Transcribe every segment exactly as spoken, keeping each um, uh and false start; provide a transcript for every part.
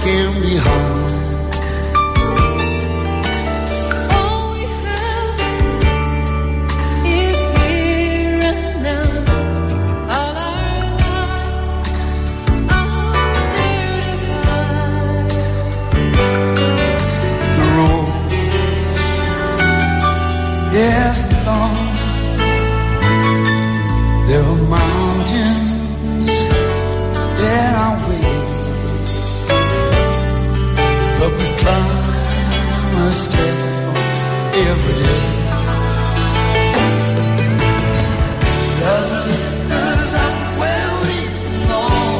can be hard. Yes, Lord, there are mountains that I wait, but we climb a step every day. Love lifts us up where we belong,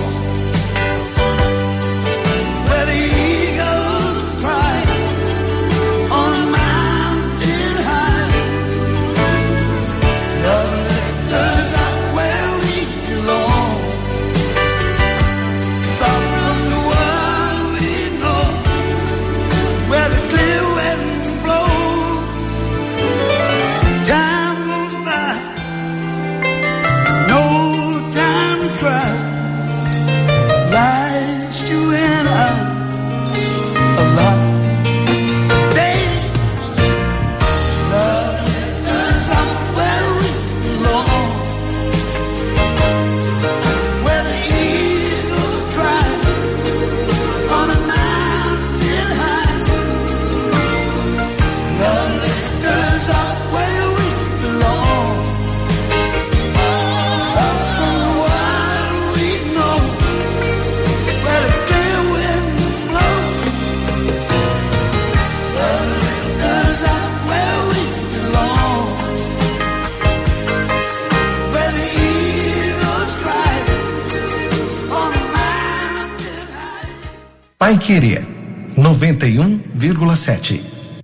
where the eagles cry on a mountain high. Love lifts us up where we belong, far from the one we know, where the clear winds blow. Time goes by, no time to cry. Life's you and I alive. Day, love lifts us up where we belong, where the eagles cry on a mountain high. Love lifts us up where we belong, far from the one we know, where the clear winds blow. Love lifts us up where we belong, where the eagles cry on a mountain high. Pai Querer noventa e um vírgula sete.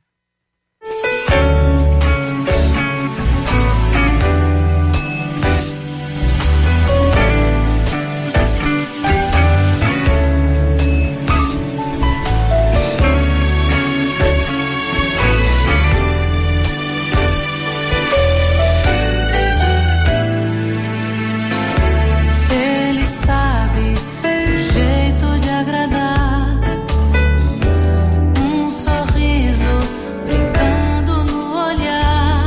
Ele sabe o jeito de agradar, um sorriso brincando no olhar.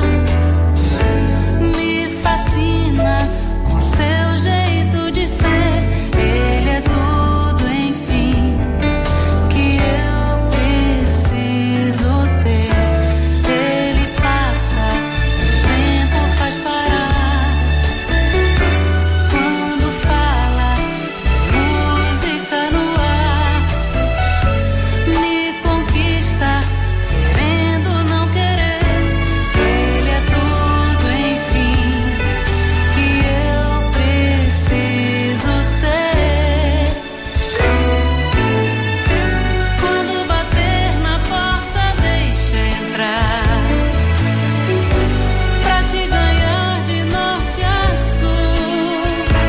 Me fascina com seu jeito de ser. Ele é tudo, enfim, que eu preciso ter. Ele passa, o tempo faz parar. Quando fala, música no ar, me conquista, querendo não querer. Ele é tudo, enfim, que eu preciso ter. Quando bater na porta, deixa entrar, pra te ganhar de norte a sul.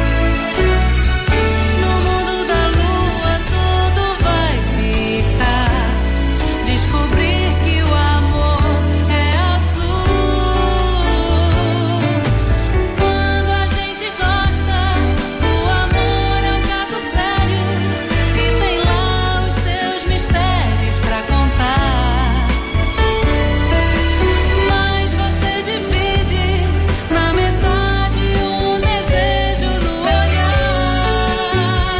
No mundo da lua tudo vai ficar. Descobrir que o amor é azul. Quando a gente gosta, o amor é um caso sério e tem lá os seus mistérios pra contar. Mas você divide na metade um desejo no olhar.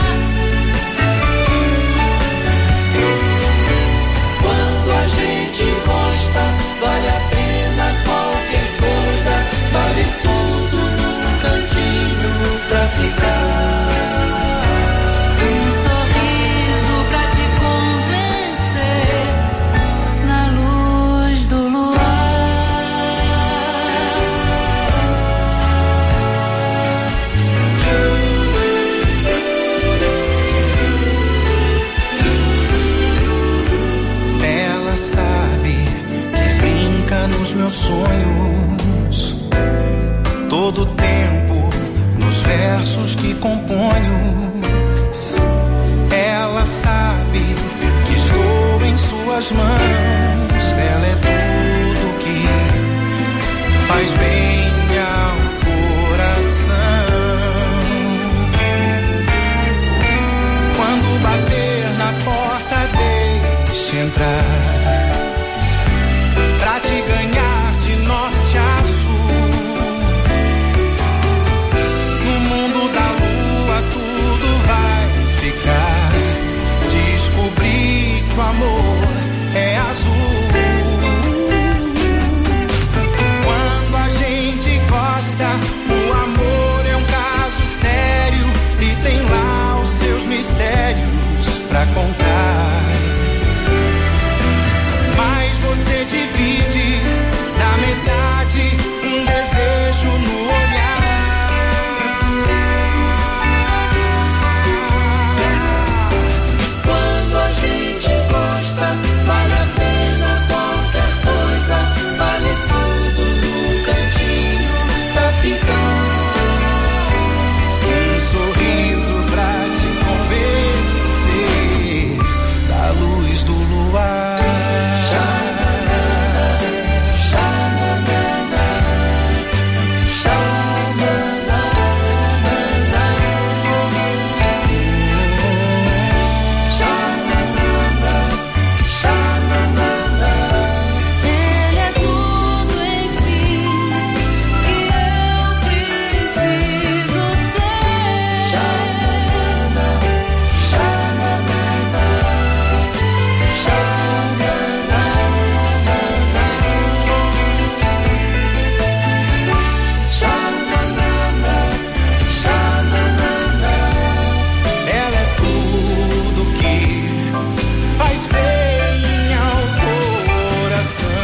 Quando a gente gosta, vale a pena qualquer coisa, vale tudo num cantinho pra ficar. Um sorriso pra te convencer na luz do luar. Ela sabe que brinca nos meus sonhos, todo tempo nos versos que componho. Ela sabe que estou em suas mãos. Ela é tudo que faz bem ao coração. Quando bater na porta, entrar, pra te ganhar de norte a sul. No mundo da lua tudo vai ficar. Descobri que o amor é azul. Quando a gente gosta, o amor é um caso sério e tem lá os seus mistérios pra contar. Mas você divide da metade um desejo no olhar. Quando a gente gosta, vale a pena qualquer coisa, vale tudo num cantinho pra ficar. Um sorriso pra te convencer da luz do luar. Ele é tudo, enfim, que eu preciso ter. Ela é tudo que faz bem ao coração.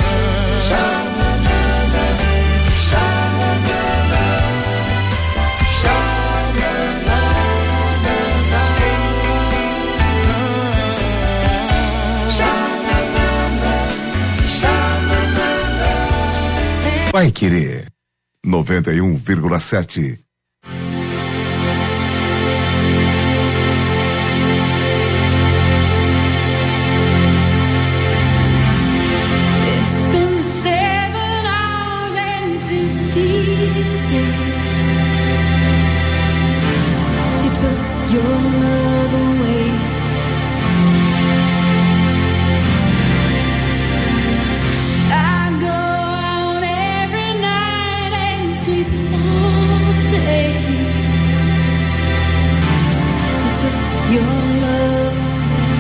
Vai querer noventa e um vírgula sete. It's been seven hours and fifteen days since you took your love away. I go out every night and sleep all day since you took your love away.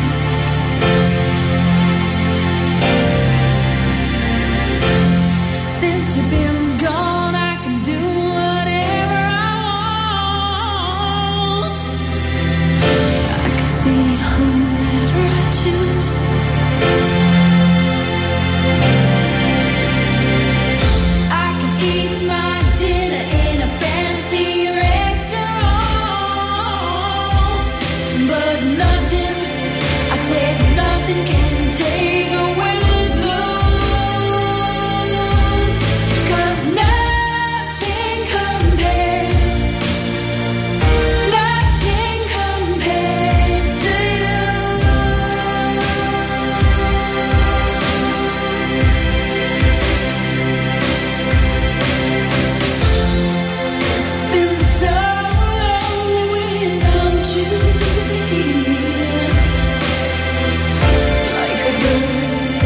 Since you've been gone, I can do whatever I want. I can see whomever I choose. I can eat my dinner in a fancy restaurant, but nothing, I said nothing can take away those blues, 'cause nothing compares, nothing compares to you. It's been so lonely without you here, like a bird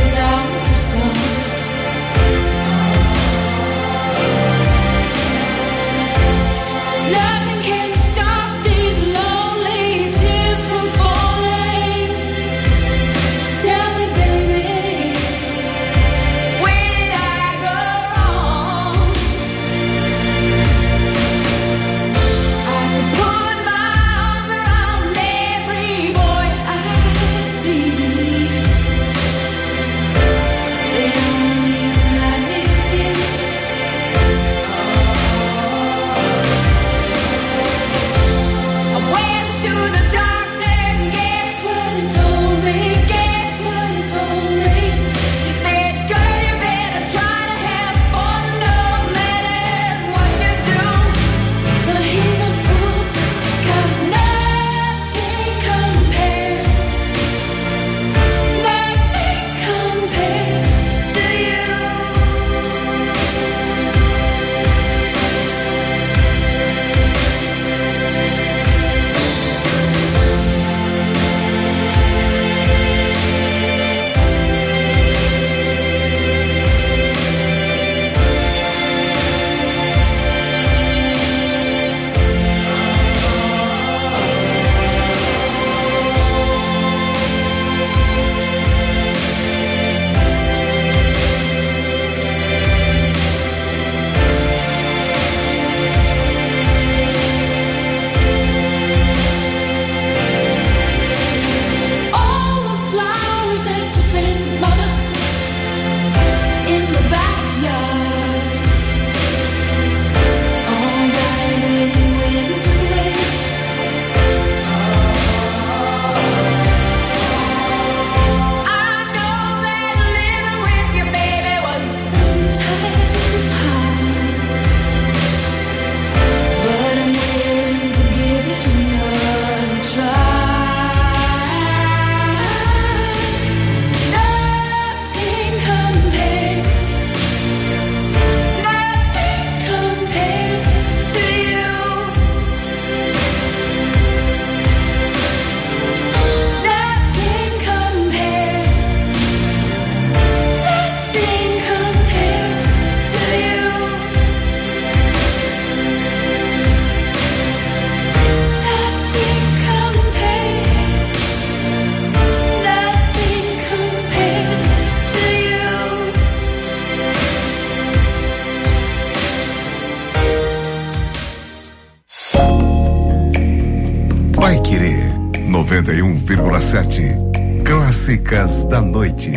noventa e um vírgula sete. Clássicas da Noite.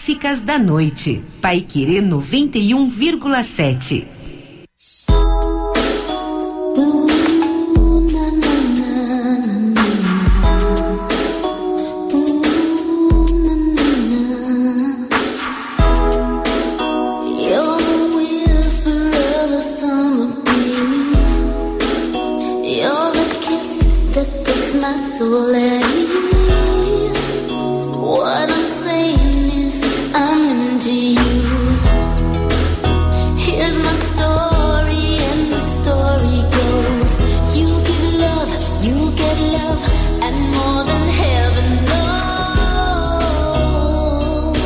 clássicas da noite. Paiquerê noventa e um vírgula sete. What I'm saying is I'm into you. Here's my story and the story goes. You give love, you get love, and more than heaven knows.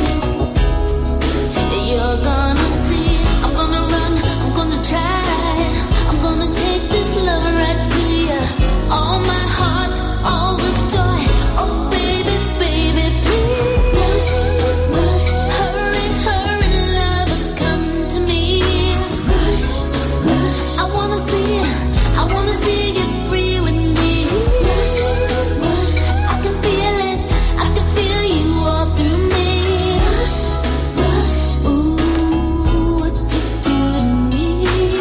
You're gonna see, I'm gonna run, I'm gonna try, I'm gonna take this love right to you. All my heart, all the joy. Oh baby, baby, please rush, rush, hurry, hurry, love, come to me. Rush, rush, I wanna see, I wanna see you free with me. Rush, rush, I can feel it, I can feel you all through me. Rush, rush, ooh, what you do to me.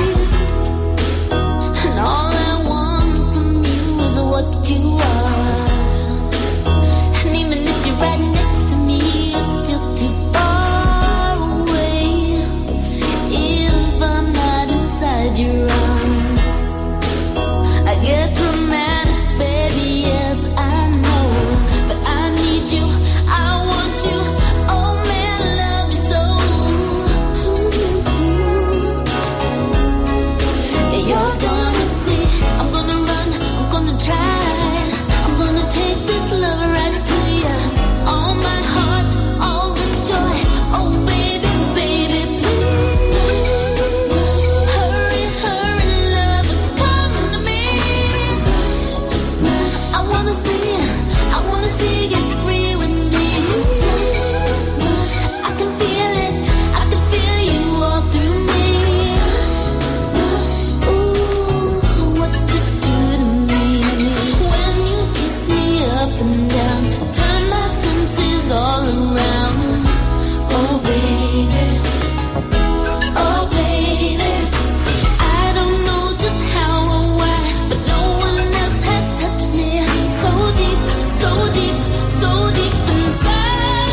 And all I want from you is what you are. And even if you're right next to me, you're still too far away. If I'm not inside your arms, I get dramatic, baby, yes, I know. But I need you, I want you, oh man, I love you so. You're gonna see, I'm gonna run, I'm gonna try, I'm gonna take this love right to you. All my heart, all the joy. Oh baby, baby, please rush, hurry, hurry, love, come to me. Rush, rush, I wanna see, I wanna see you free with me. Rush, rush, I can feel it, I can feel you all through me. Rush, rush, ooh, what you do to me. When you kiss me up and down, turn my senses all around. Oh baby, oh baby, I don't know just how or why, but no one else has touched me so deep, so deep, so deep inside.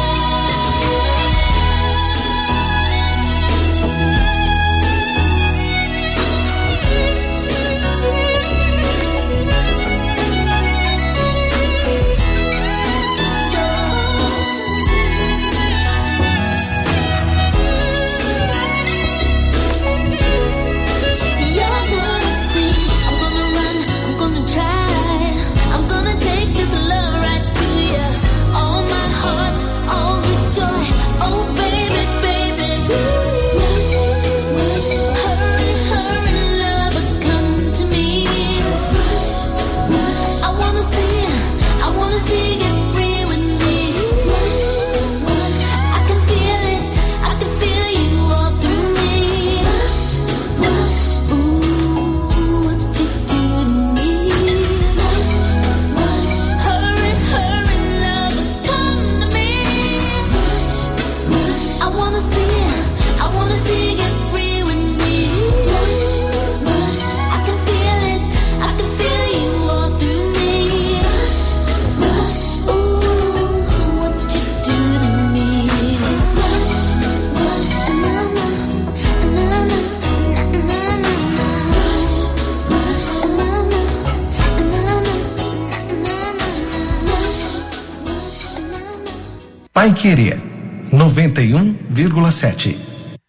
You're gonna see, I'm gonna run, I'm gonna try, I'm gonna take this love right to you. All my heart, all the joy. Oh baby, baby, rush, rush, hurry, hurry, love, come to me. Rush, rush, I wanna see, I wanna see you free with me. Rush, rush, I can feel it, I can feel you all through me. Rush, rush, ooh, what you do to me. Rush, rush, hurry, hurry, love, come to me. Rush, rush, I wanna see, I wanna see you free with me. Rush, rush, I can feel it, I can feel you all through me. Rush, rush, ooh, what you do to me. Rush, rush, na na, na na, na na na. Rush, rush, na na, na na, na na na. Rush, rush, na na. Paiquerê noventa e um vírgula sete.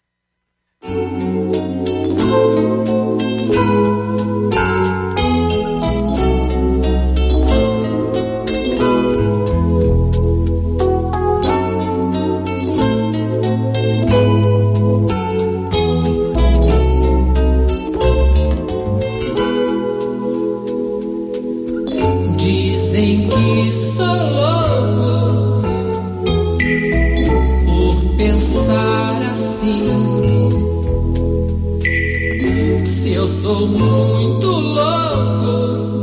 Dizem que sou louco por pensar assim. Se eu sou muito louco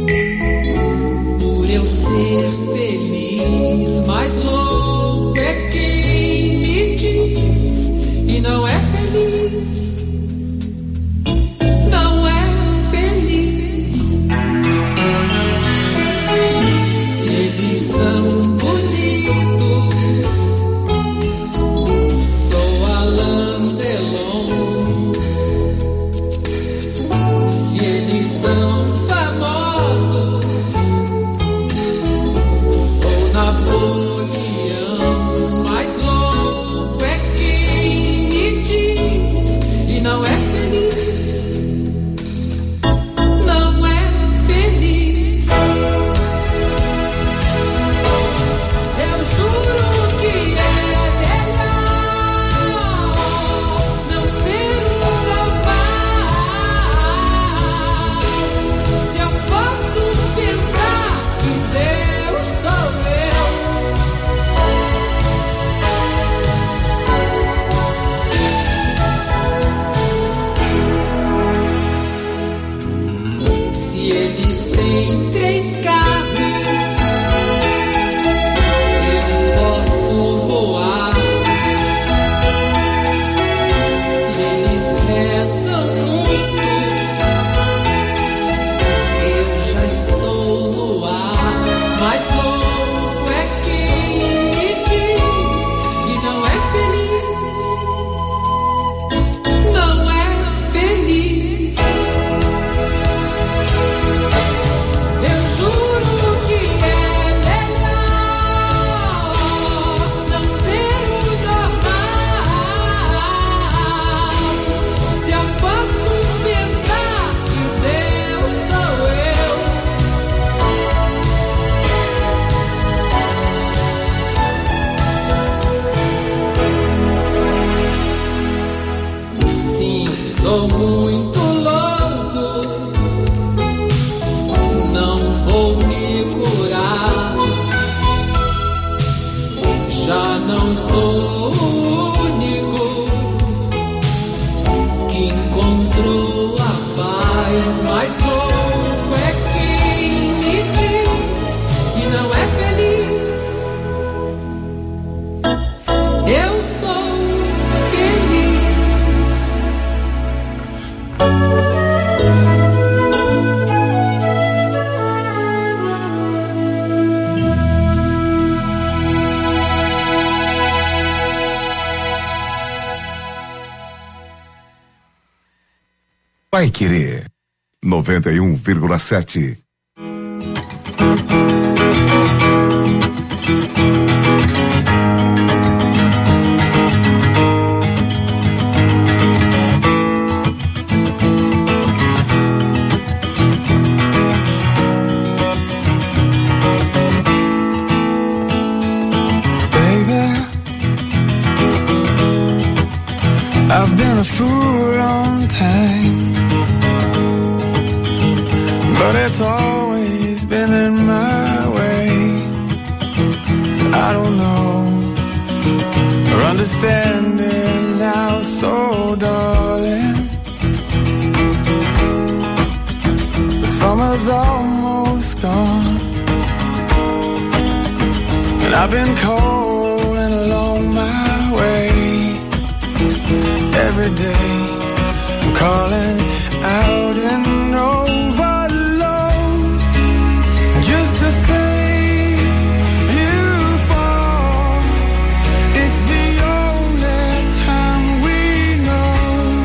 por eu ser feliz, mas louco é não é feliz. Não é feliz. Se eles são bonitos, sou Alain Delon. Se eles são famosos, sou Napoleão. Mais louco é quem me diz e não é feliz. Não é feliz. Eu juro que é melhor não ser um normal. Se eu posso pensar que Deus sou eu. Se eles têm três carros, eu posso voar. Se eles rezam muito, eu já estou no ar. Mais louco é quem me diz e não é feliz. Não é feliz. Eu juro que é melhor não ser o normal. Se eu posso pensar que Deus sou eu. Sim, sou muito louco. Não vou me curar. Já não sou o único que encontrou a paz. Mais louco é quem me diz e não é feliz. Eu sou feliz. Vai Querer noventa e um vírgula sete. Baby, I've been a fool long time, but it's always been in my way. I don't know or understand it now, so darling. The summer's almost gone, and I've been cold and along my way. Every day I'm calling out and overload just to see you fall. It's the only time we know.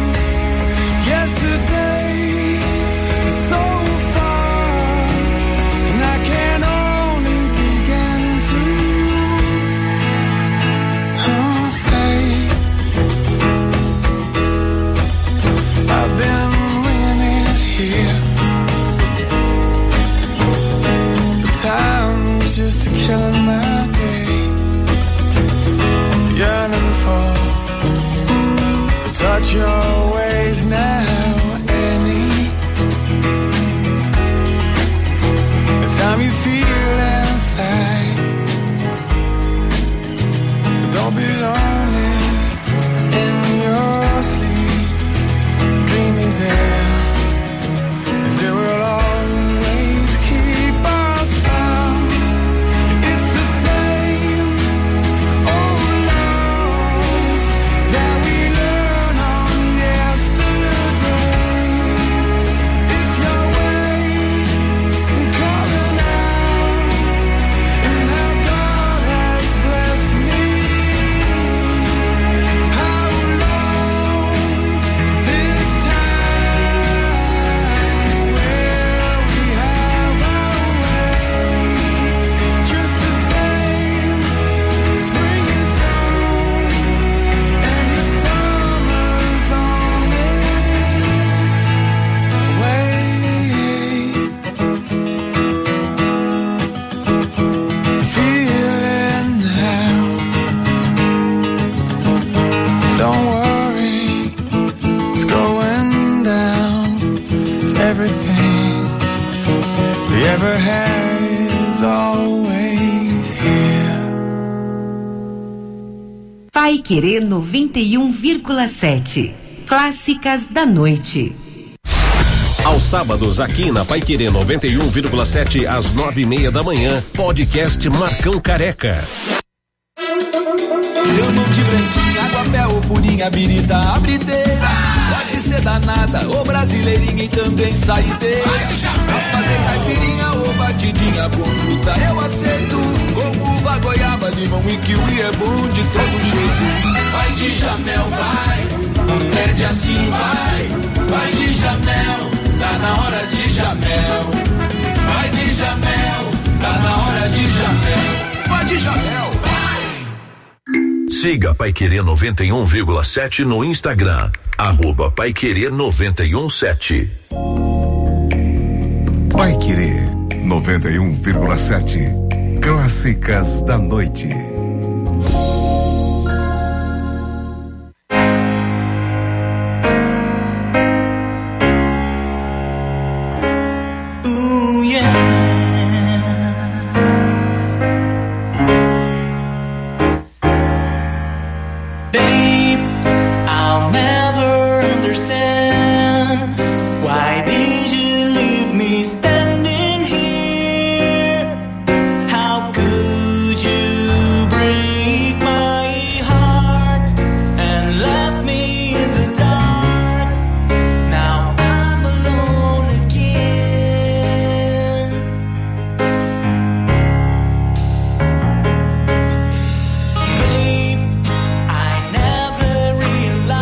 Yesterday's so far, and I can only begin to uh, say I've been everything you ever had is always here. Paiquerê noventa e um vírgula sete. Clássicas da noite. Aos sábados, aqui na Paiquerê noventa e um vírgula sete, às nove e meia da manhã, podcast Marcão Careca. Chamam de branquinha, aguapé ou purinha, birita, abriteira. Pode ser danada, ou brasileirinha e também saideira. Pra fazer caipirinha ou batidinha com fruta eu aceito. Com uva, goiaba, limão e kiwi é bom de todo jeito. Vai de Jamel, vai, pede assim, vai. Vai de Jamel, tá na hora de Jamel. Vai de Jamel, tá na hora de Jamel. Vai de Jamel, vai. Siga Paiquerê noventa e um vírgula sete no Instagram, arroba Paiquerê noventa e um sete. Paiquerê noventa e um vírgula sete. Clássicas da noite.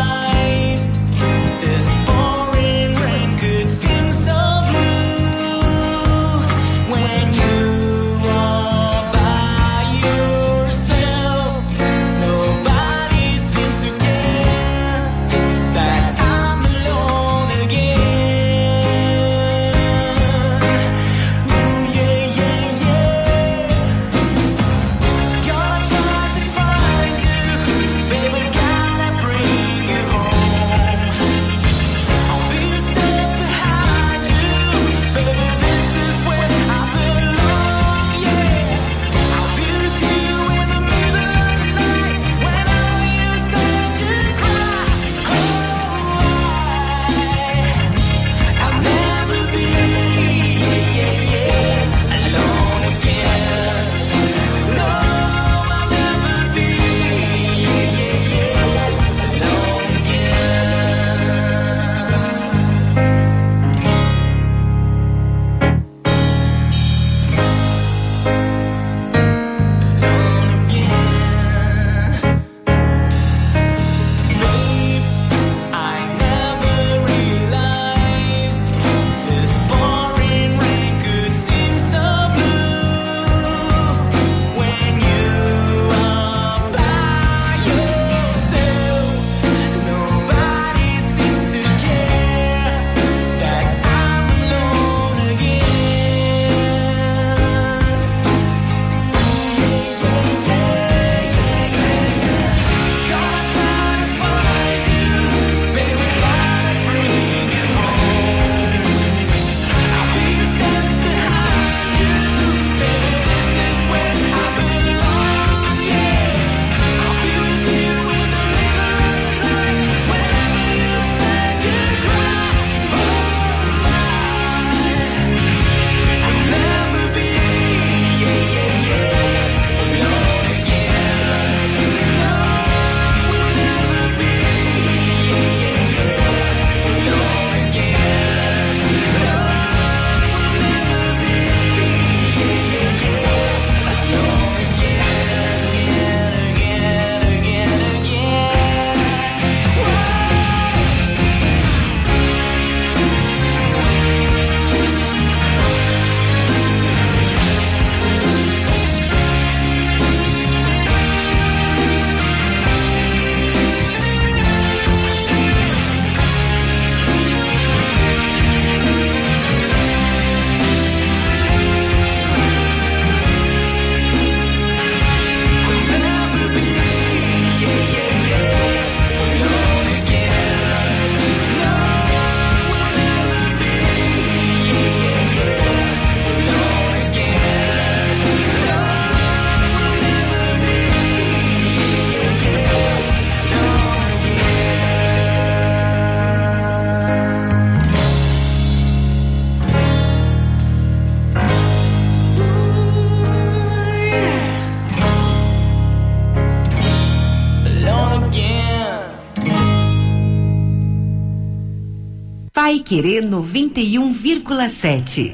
This pouring rain could seem so blue. Paiquerê noventa e um vírgula sete.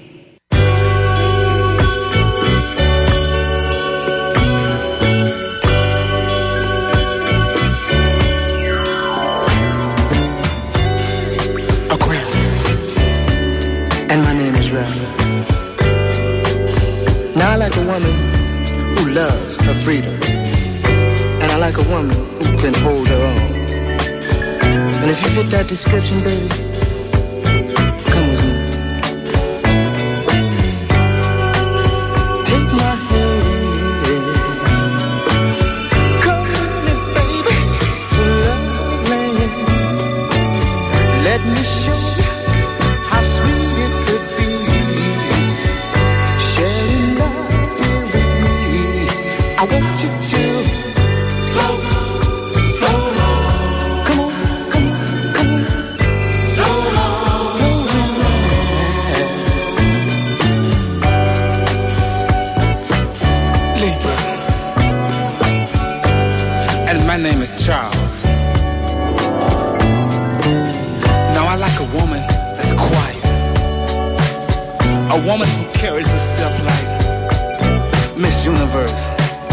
And my name is Ralph. Now I like a woman who loves her freedom. And I like a woman who can hold her own. And if you fit that description, baby, come with me. Take my hand. Come with me, baby, to love land. Let me show you how sweet it could be, sharing love here with me. I want you to flow, flow on. Come on, come on, come on. Flow on, flow on. Libra. And my name is Charles. Now I like a woman that's quiet, a woman who carries herself like Miss Universe.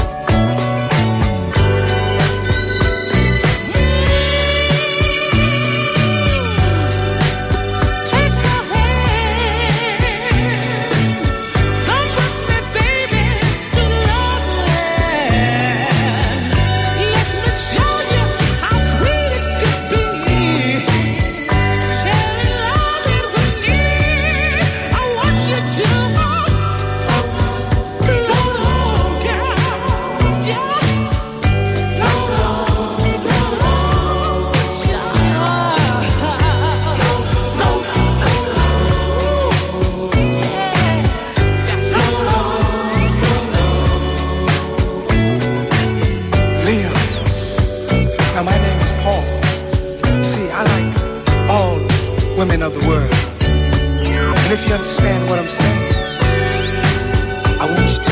Women of the world. And if you understand what I'm saying, I want you to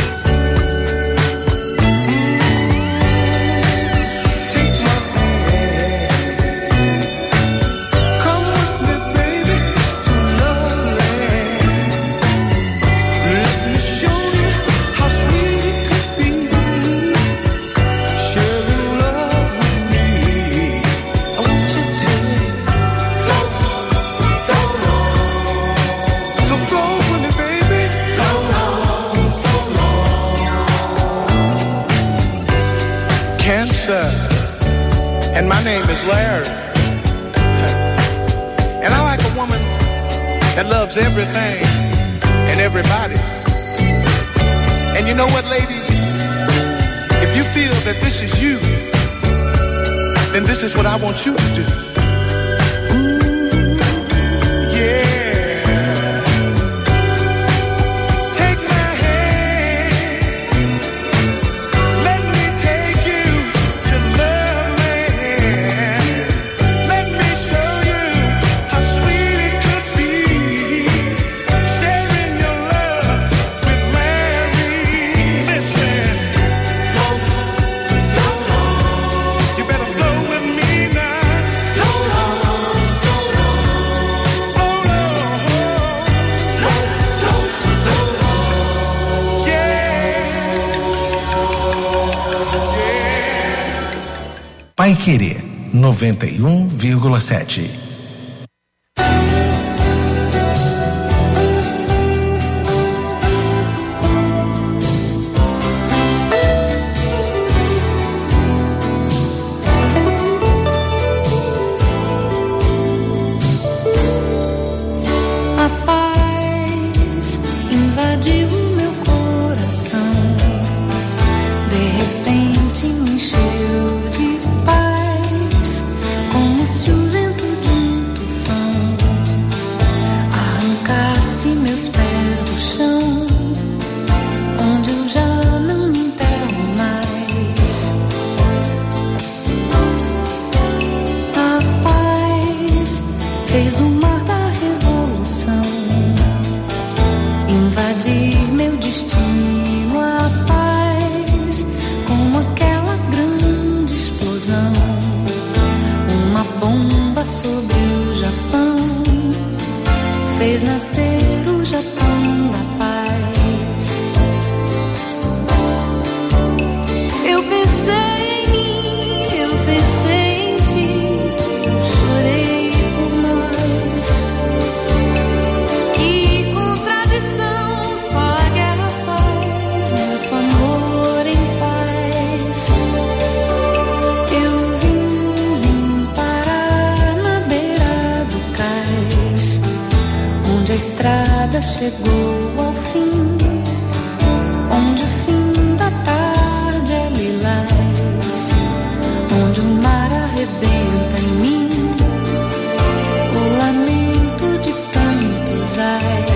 take my hand. Come with me, baby, to love land. Let me show you how sweet it could be, sharing love with me. I want you to and my name is Larry. And I like a woman that loves everything and everybody. And you know what, ladies? If you feel that this is you, then this is what I want you to do. Paiquerê noventa e um vírgula sete. A paz invadiu meu coração, de repente me encheu de paz, como se o vento de nascer o Japão da paz. Eu pensei em mim, eu pensei em ti, eu chorei por nós. Que contradição, só a guerra faz nosso amor em paz. Eu vim, vim parar na beira do cais, onde a estrada chegou ao fim, onde o fim da tarde é lilás, onde o mar arrebenta em mim o lamento de tantos ais.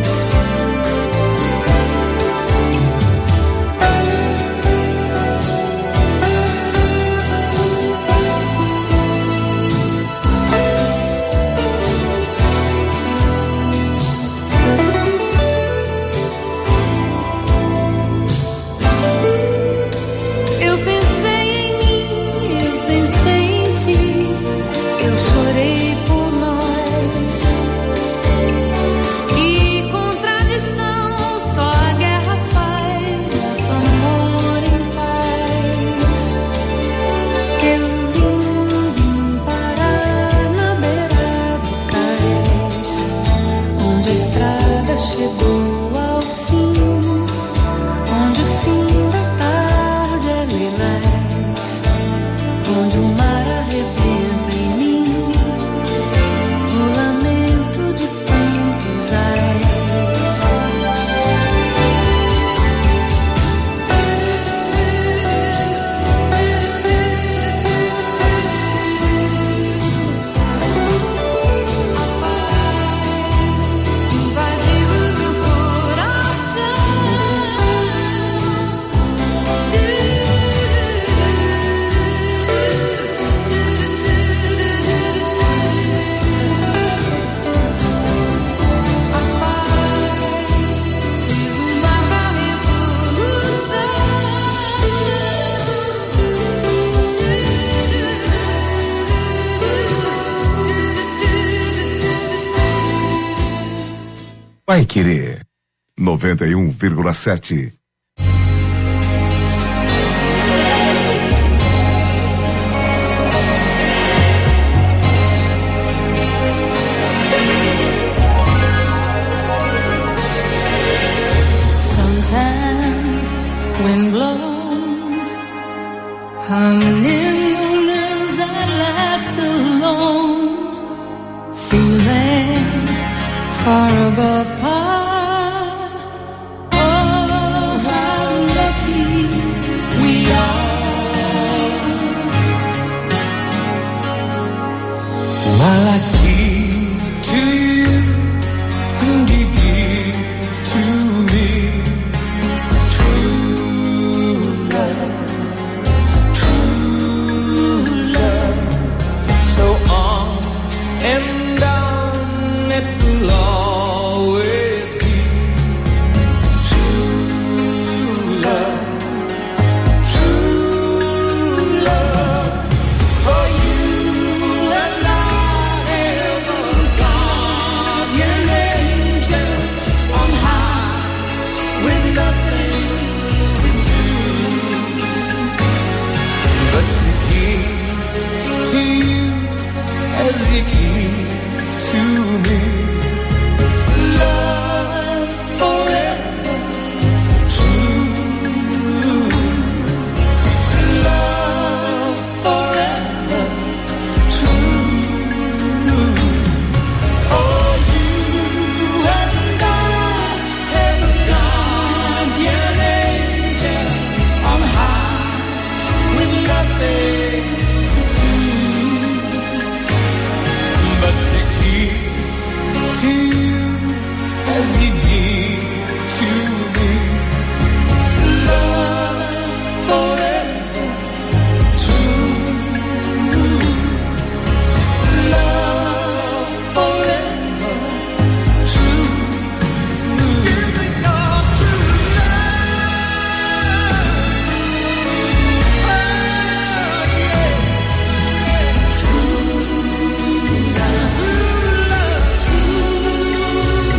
Eu pensei em mim, eu pensei em ti, eu chorei por nós. Que contradição, só a guerra faz nosso amor em paz. Eu vim, vim parar na beira do cais, onde a estrada chegou ao fim, onde o fim da tarde é lilás, onde o mar arrebenta em mim o lamento de tantos ais. Invadiu o meu Vai Querer noventa e um vírgula sete. Sometimes wind blows, honeymooners at last alone, feeling far above par. Oh, how lucky we are. While I give to you and you give to me true love, true love. So on and on it will always be true love, true love. For you and I have a guardian angel on high with nothing to do but to give to you as you give to me. Love forever, true. Love forever, true. For you and I have a guardian angel on high with nothing to do but to give to you as you give to me. Love forever, true. Love forever, true. Give me your true love. Oh, yeah. True love, true love, true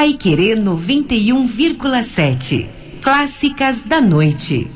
Paiquerê noventa e um vírgula sete. Clássicas da noite.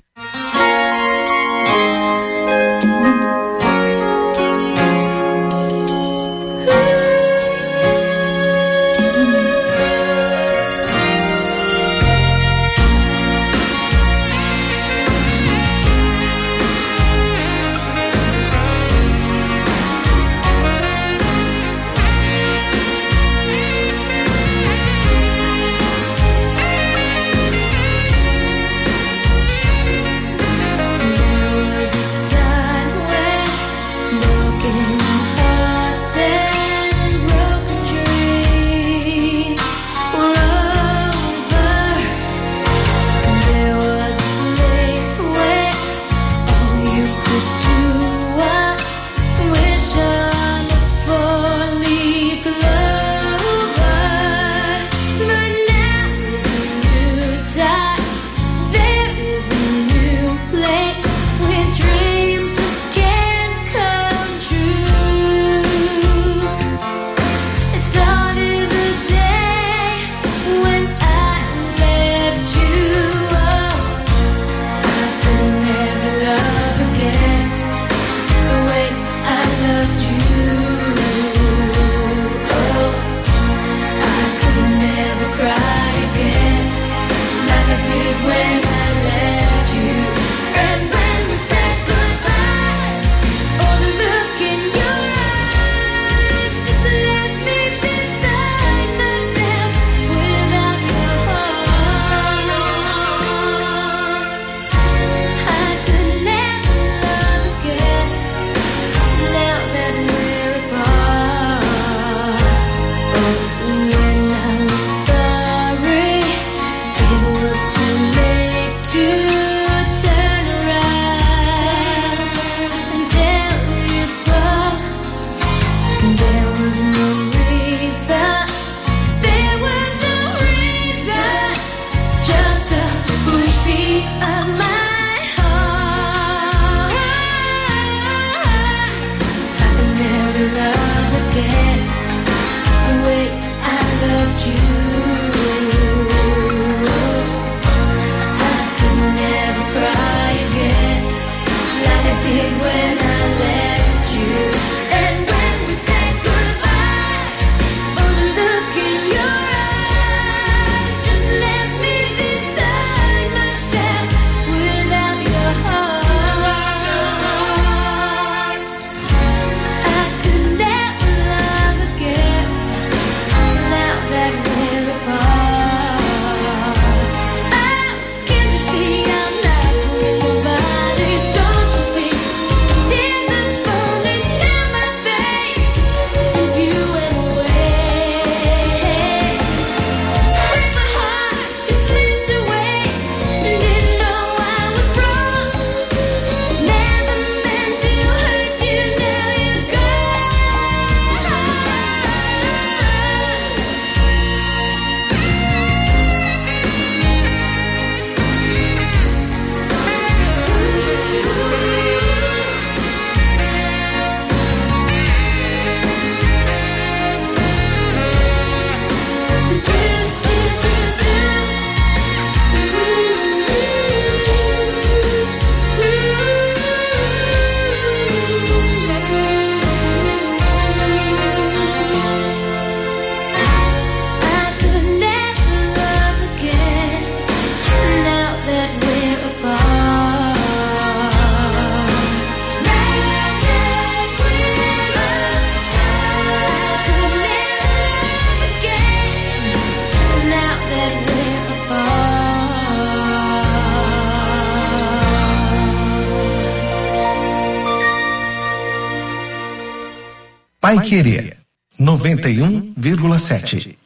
Paiquerê noventa e um vírgula sete.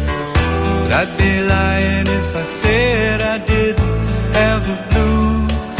I'd be lying if I said I didn't have the blues.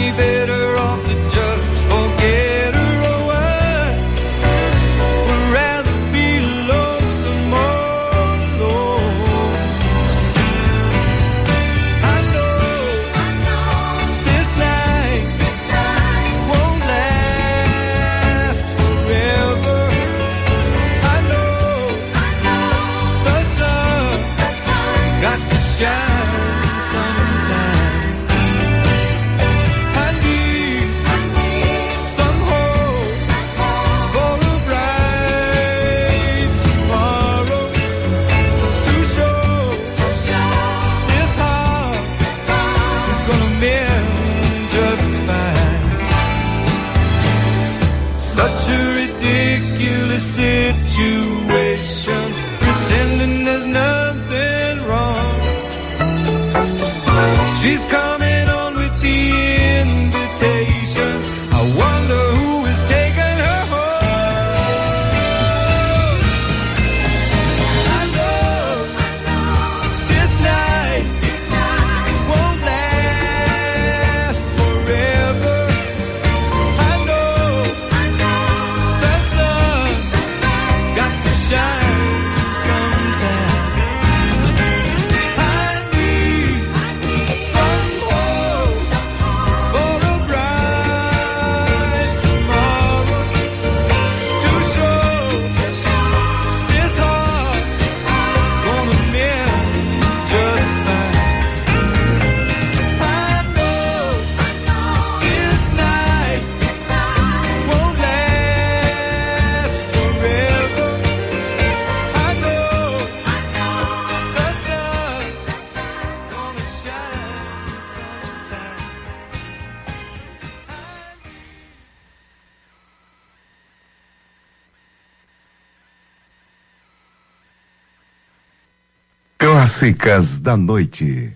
be better off to just forget her away. Would rather be lonesome all alone. I know, this night won't last forever. I know the sun got to shine sometime. I need some hope for a bright tomorrow to show this heart is gonna mend just fine. Such a ridiculous situation, pretending there's nothing wrong. She's coming on with the invitations. I wonder who is taking her home. I know this night won't last forever. I know the sun got to shine sometime. I need some hope for a bright tomorrow to show this heart gonna mend just fine. I know this night won't last forever. I know the sun gonna shine sometime. Clássicas da noite.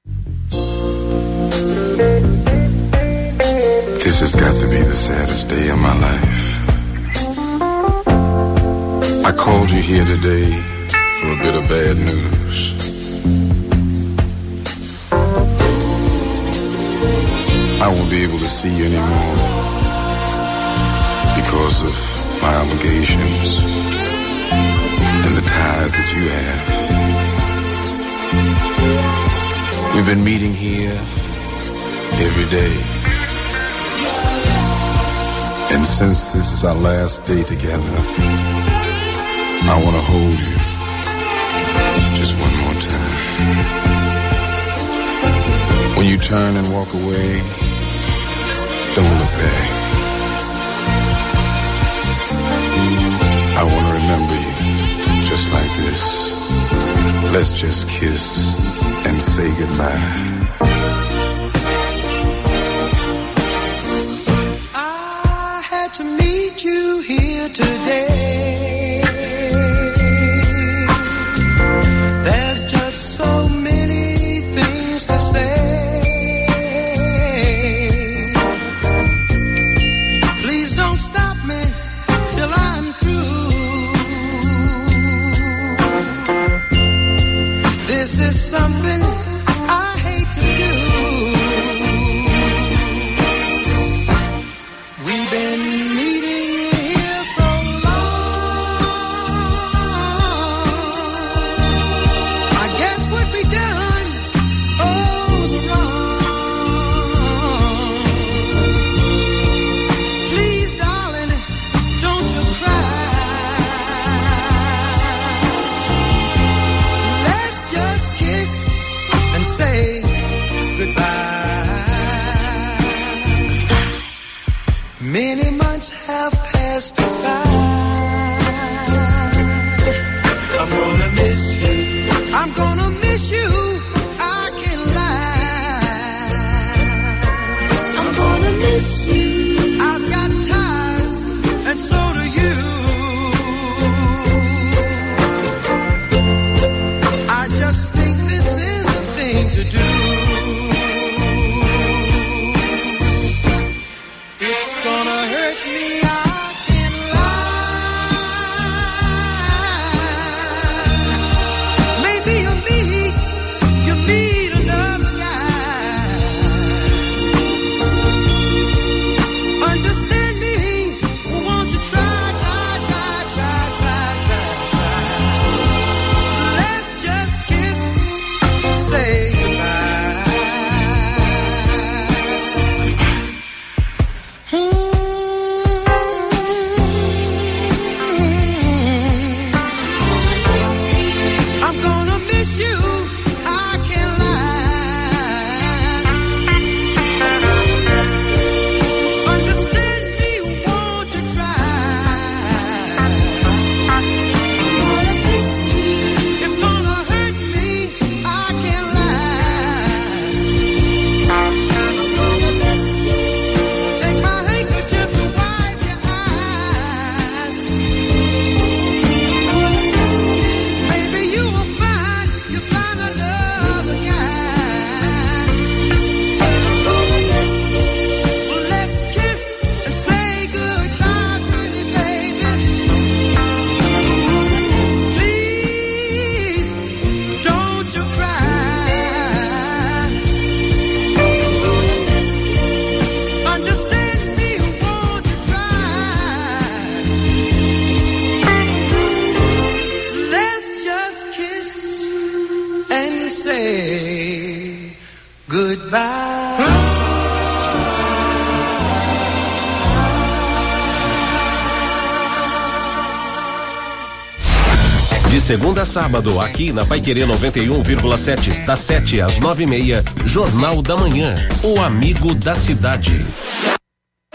This has got to be the saddest day of my life. I called you here today for a bit of bad news. I won't be able to see you anymore because of my obligations and the ties that you have. We've been meeting here every day. And since this is our last day together, I want to hold you just one more time. When you turn and walk away, don't look back. I want to remember you just like this. Let's just kiss and say goodbye. I had to meet you here today. There's just so many things to say. Please don't stop me till I'm through. This is something I hate to do. We've been meeting here so long. I guess what we done was wrong. Please, darling, don't you cry. Let's just kiss and say goodbye. Many months have passed us by. I'm gonna miss you. I'm gonna miss you. I can't lie. I'm gonna miss you. I've got ties, and so do you. I just think this is the thing to do. It's gonna hurt me, I can't lie. Maybe you meet, you meet another guy. De segunda a sábado, aqui na Paiquerê noventa e um vírgula sete, das sete às nove e meia, Jornal da Manhã, o amigo da cidade.